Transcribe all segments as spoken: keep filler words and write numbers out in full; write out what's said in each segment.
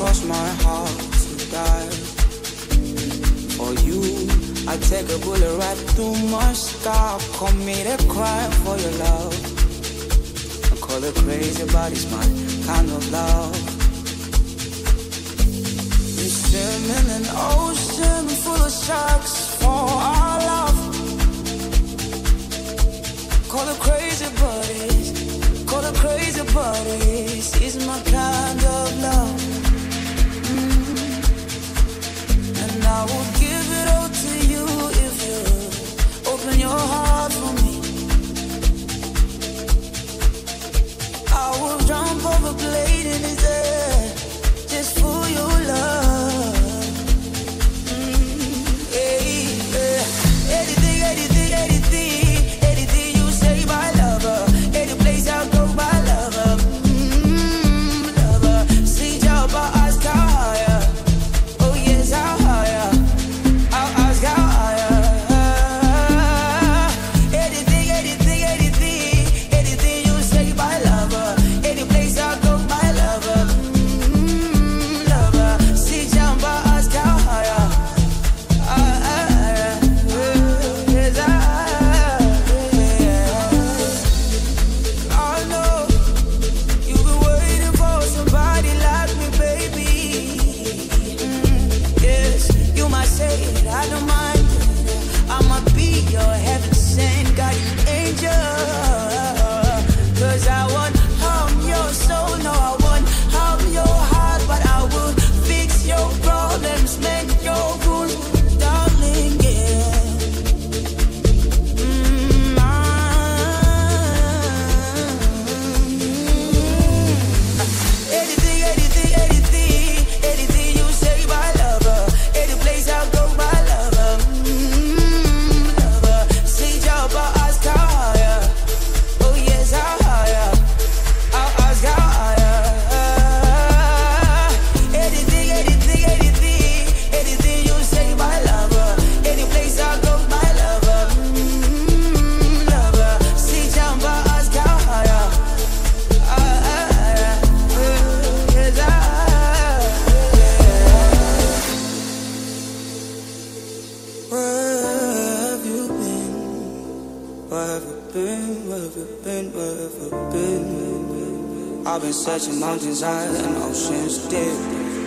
cross my heart to die. For you, I take a bullet right through my scar. Commit a crime for your love. I call it crazy, but it's my kind of love. We swim in an ocean full of sharks for our love. Call it crazy, but it's Call it crazy, but it's, it's my kind of love. Mm. And I will give it all to you if you open your heart for me. I will jump over a blade in his head just for your love. Mm. Hey, hey. Anything, anything, anything, anything you say, my lover. Any place I'll go. I've been searching mountains high and oceans deep,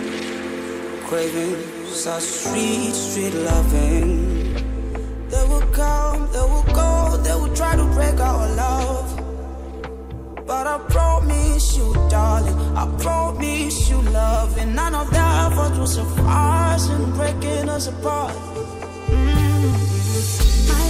craving such sweet, sweet loving. They will come, they will go, they will try to break our love. But I promise you, darling, I promise you love. And none of that effort will suffice in breaking us apart. Mm. My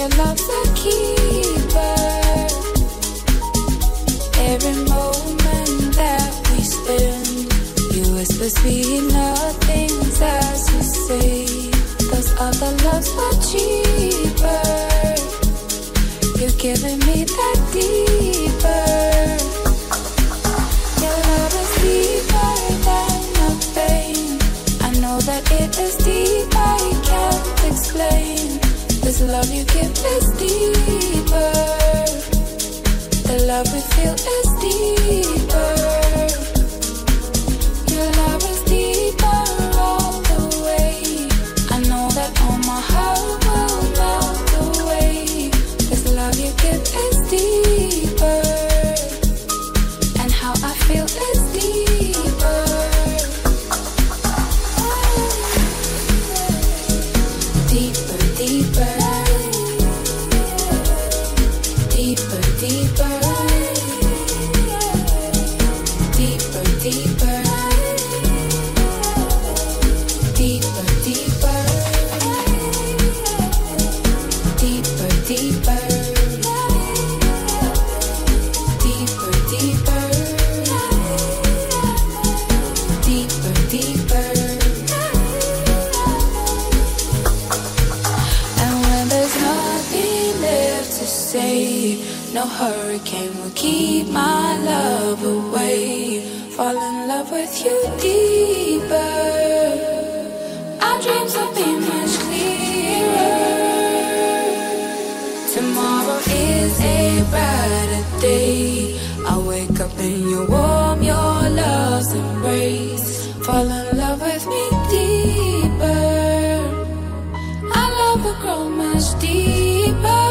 your love's a keeper. Every moment that we spend, you whisper sweet nothings as you say. Those other loves were cheaper. You're giving me that deeper. Your love is deeper than the pain. I know that it is deep, I can't explain. This love you give is deeper. The love we feel is deeper. Your love is deeper all the way. I know that all my heart will melt away. This love you give is deeper. And how I feel is deeper. Deeper, deeper. Deeper, deeper. Deeper, deeper. Deeper, deeper. Deeper, deeper. Deeper, deeper. Deeper, deeper. And when there's nothing left to say, no hurricane will keep my love away. Fall in love with you deeper. Our dreams will be much clearer. Tomorrow is a brighter day. I'll wake up in your warm, your love's embrace. Fall in love with me deeper. Our love will grow much deeper.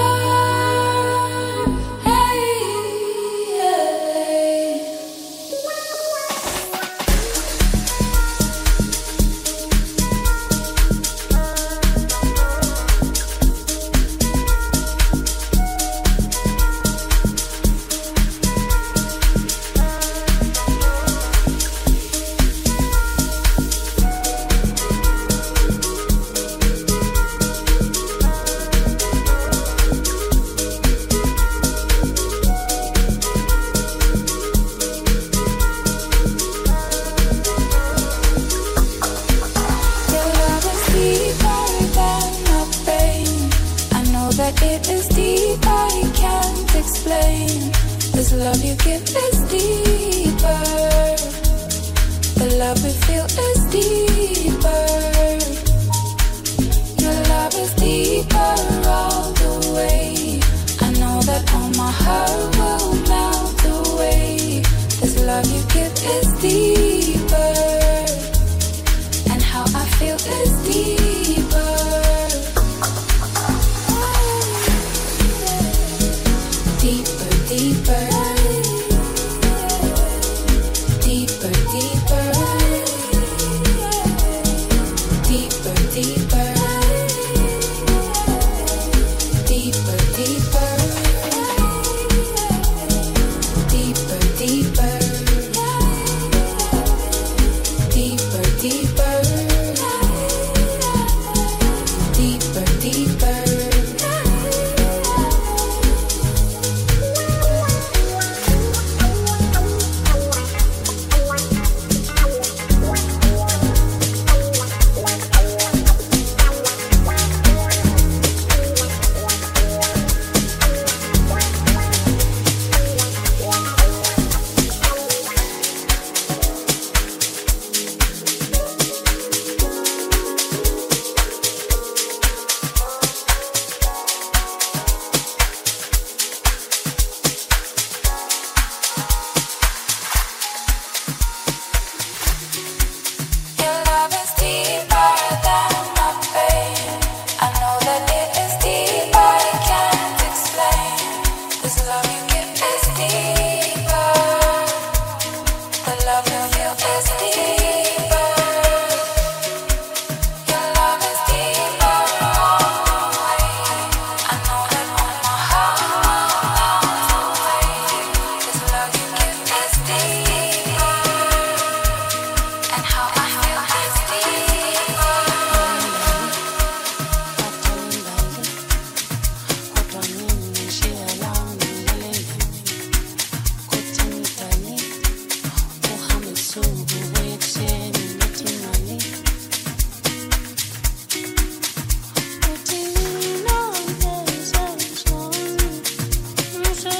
It is deep, I can't explain. This love you give is deeper. The love we feel is deeper. Your love is deeper all the way. I know that all my heart will melt away. This love you give is deeper. And how I feel is deeper. Deeper, deeper. Deeper, deeper. Deeper, deeper. Deeper, deeper. Deeper, deeper. Deeper, deeper. Deeper, deeper.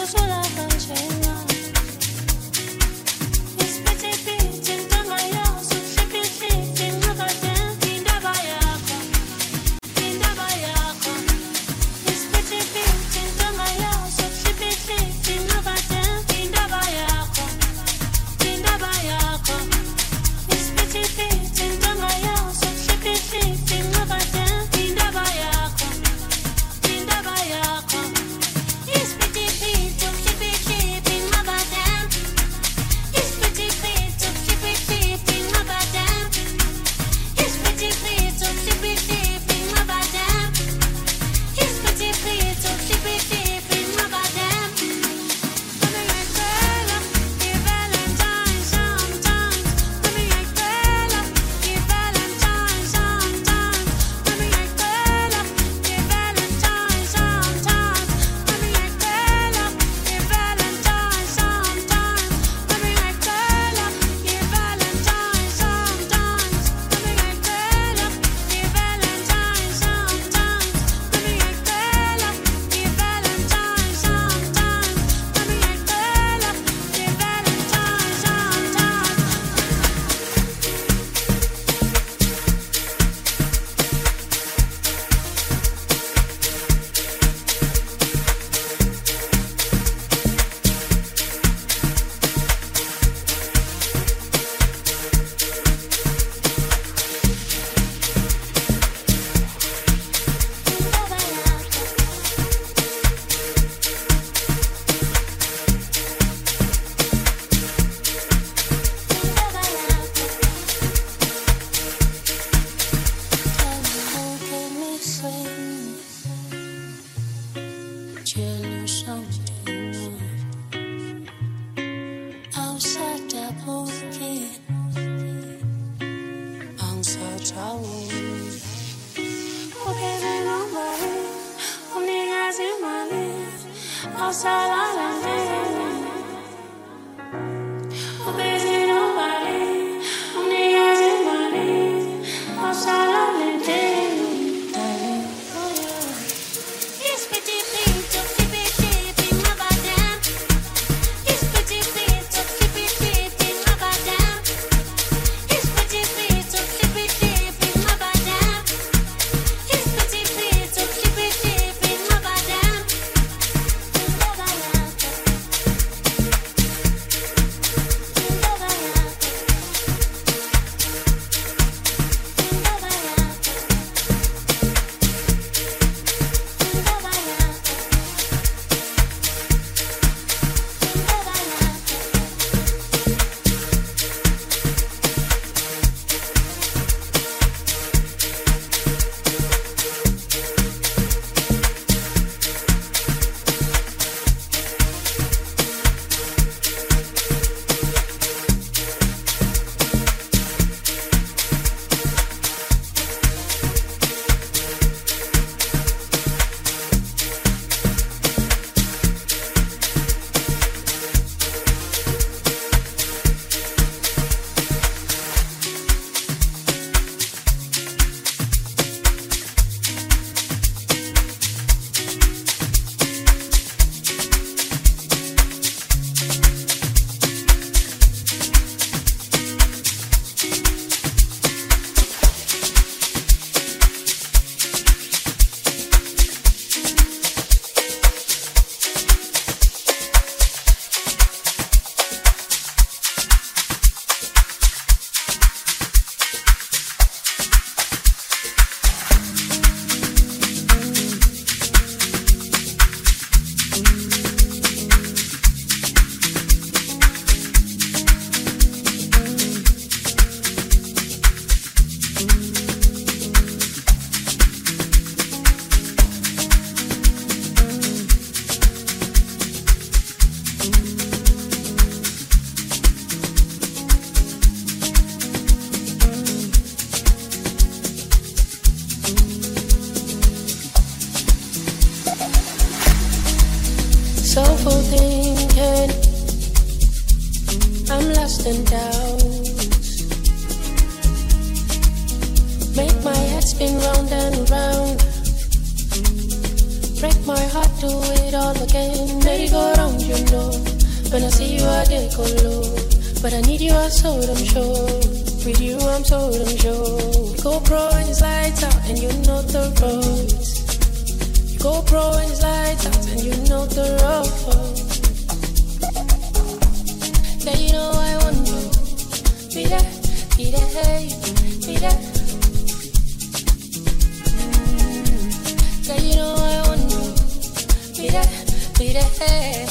soulful thinking. I'm lost in doubts. Make my head spin round and round. Break my heart, do it all again. Merry go round. When I see you, I get low. But I need you, I so damn sure. With you, I'm so damn sure. You go pro and it's lights out, and you know the roads. You go pro and it's lights out, and you know the roads. Yeah, you know I want you. Be there, be there, hey, be there. Yeah, you know I want you. Be there, be there, hey.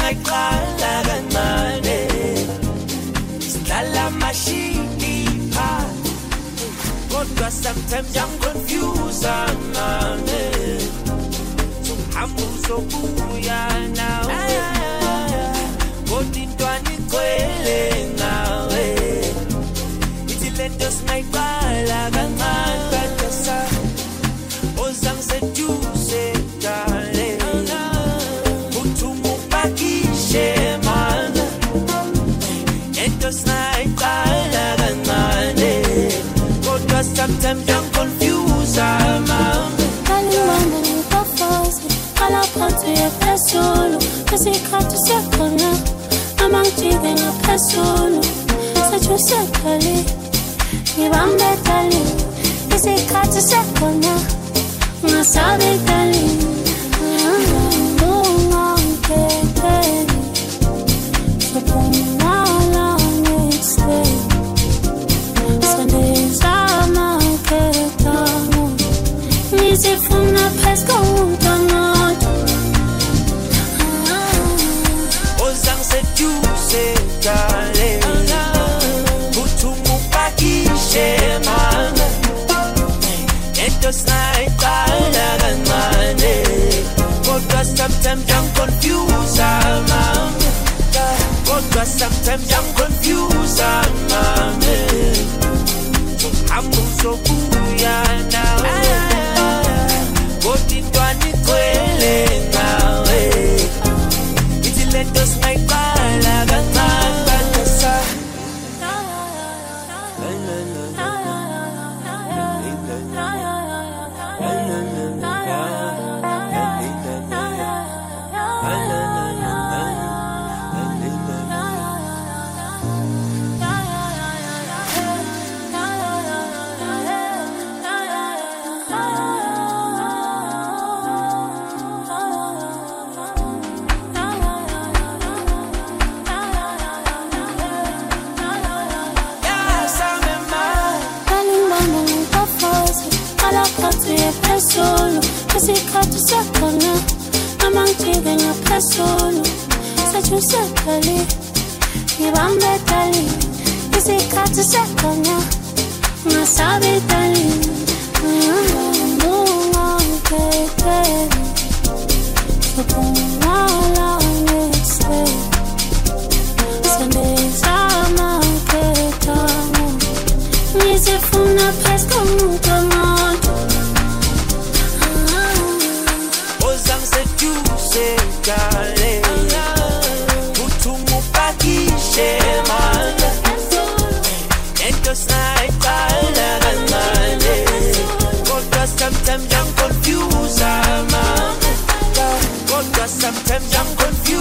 singayiqala kancane sidlala mashini phansi kodwa sometimes I'm confused manje sohamba uzobuya nawe kodwa intwana igcwele ngawe ithi lento singayiqala kancane badasa ozangi seduze dale uthuma upakishe mana lento singayiqala kancane kodwa sometimes I'm confused mama Alla parte è per solo, così cazzo si accona. Ma mantiene una per solo, se ci sei lì, mi va a mettere lì. Così cazzo si accona, ma sabe che lì. Non anche te, se poi mala mi stai. Se ne sa ma che t'amo, mi si fa una pesca un tonno. Seduce dale uthuma upakishe mana lento singayiqala kancane kodwa sometimes I'm confused mama kodwa sometimes I'm confused mama sohamba uzobuya nawe kodwa intwana igcwele ngawe ithi lento singayiqala kancane badasa solo, così cazzo si accona. Ma mantiene una per solo, se ci sei lì, mi va a mettere lì. Così cazzo si accona, ma sabe che lì. Non anche te, se poi mala mi stai. Se ne sa ma che t'amo, mi si fa una pesca un tomato. Seduce dale uthuma upakishe mana lento singayiqala kancane kodwa sometimes I'm confused mama kodwa sometimes I'm confused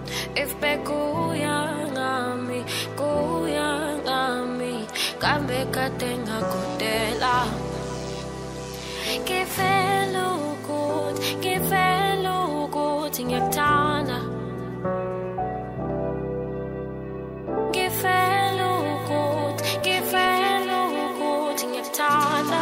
if bekuyangami kuyangami kambe kade ngakudela ngifela ukuthi ngifela ukuthi ngiyakuthanda ngifela ukuthi ngifela ukuthi ngiyakuthanda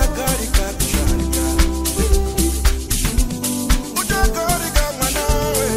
Ujakarika manawe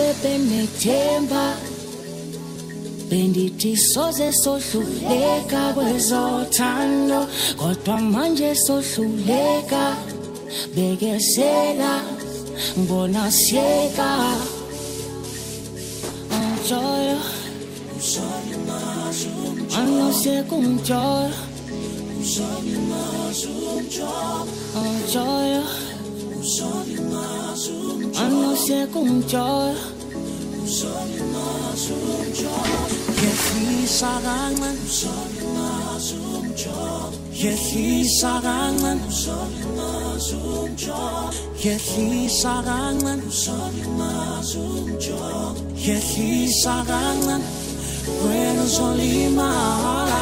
nawe benethemba bendithi soze sohluleka kwezothando kodwa manje sohluleka bekesela ngibona siyeka Joy, I know second joy. Oh joy, I know second joy. Yehlisa kancane, yehlisa kancane, yehlisa kancane, yehlisa kancane, wena uzolimala.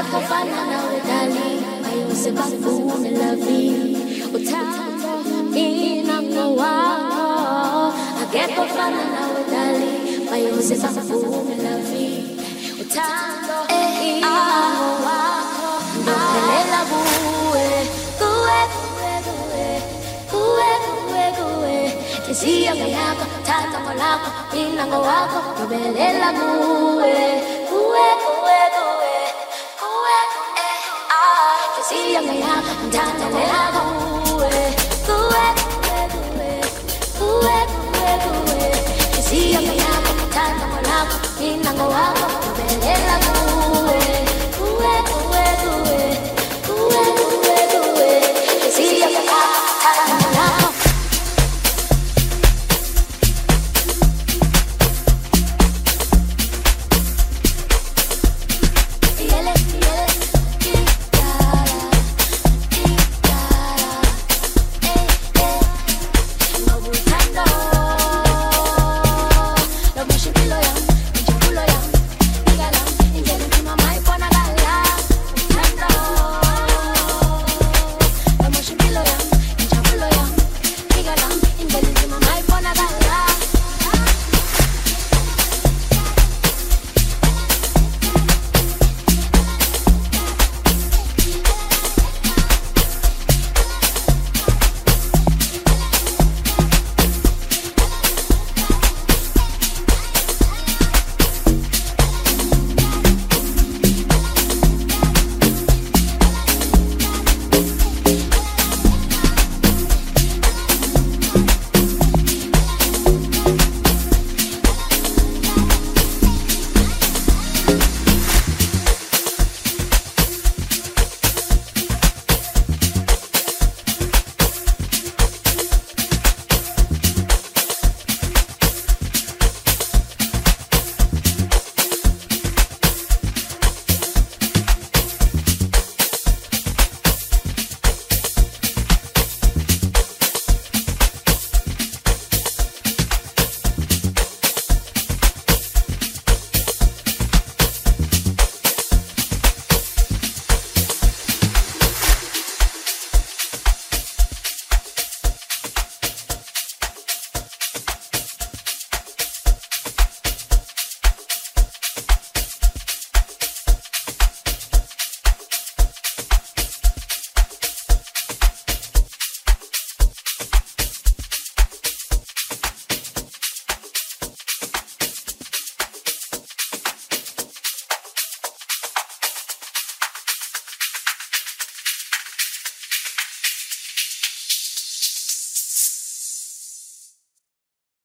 akekho fana nawe darling bayose bafune loving uthando inako wakho akekho fana nawe darling bayose bafune loving uthando inako wakho ndophelela kuwe kuwe kuwe kuwe kuwe kuwe kisiya ngayakho thanda ngolakho inako wakho ndophelela kuwe kuwe kuwe kuwe kuwe eh ah kisiya ngayakho thanda ngolakho kuwe